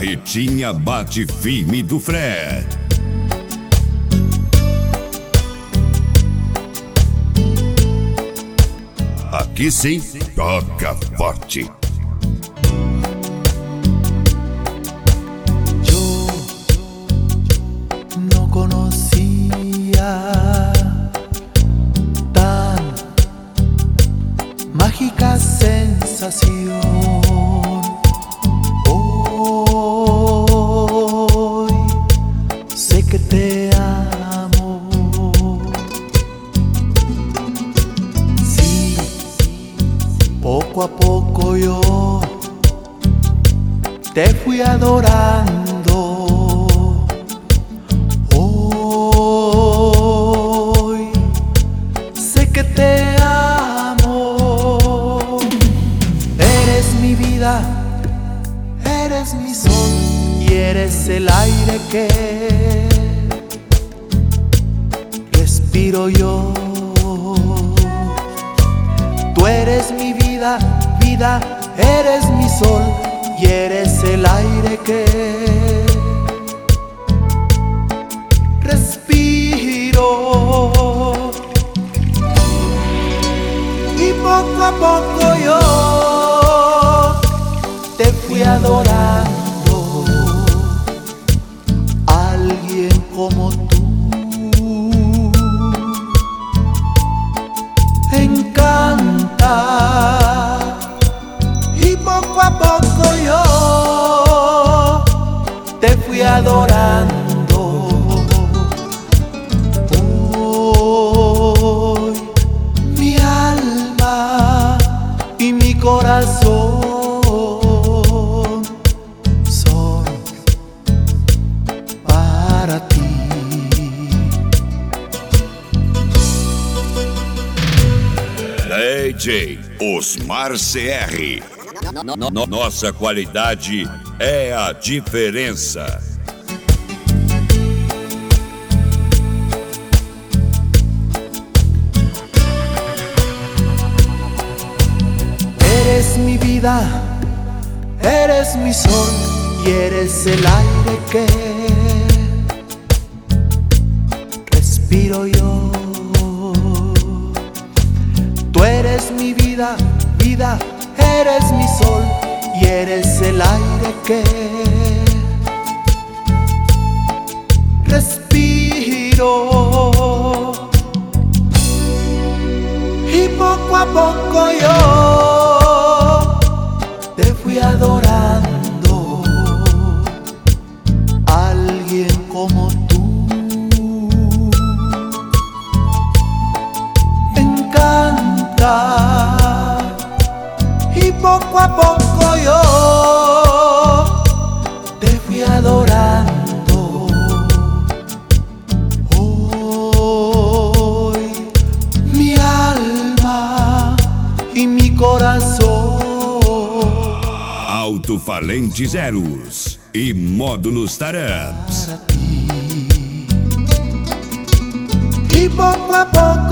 Carretinha bate firme do Fred. Aqui sim, toca forte. Yo no conocía tan mágica sensación. Hoy sé que te amo. Sí, poco a poco yo te fui adorando. Hoy sé que te amo. Eres mi vida, eres mi sol y eres el aire que respiro yo. Tú eres mi vida, vida, eres mi sol y eres el aire que respiro. Y poco a poco yo te fui adorando. Alguien como tú encanta. Y poco a poco yo te fui adorando. Hoy mi alma y mi corazón son para ti. DJ Osmar CR. Nossa qualidade é a diferença. Eres mi vida, eres mi sol y eres el aire que respiro yo. Tú eres mi vida, vida, eres mi sol y eres el aire que respiro. Y poco a poco yo te fui adorando. Alguien como tú encanta. Y poco a poco yo te fui adorando. Hoy mi alma e mi coração. Alto-falante zeros e módulos Taramps. E pouco a pouco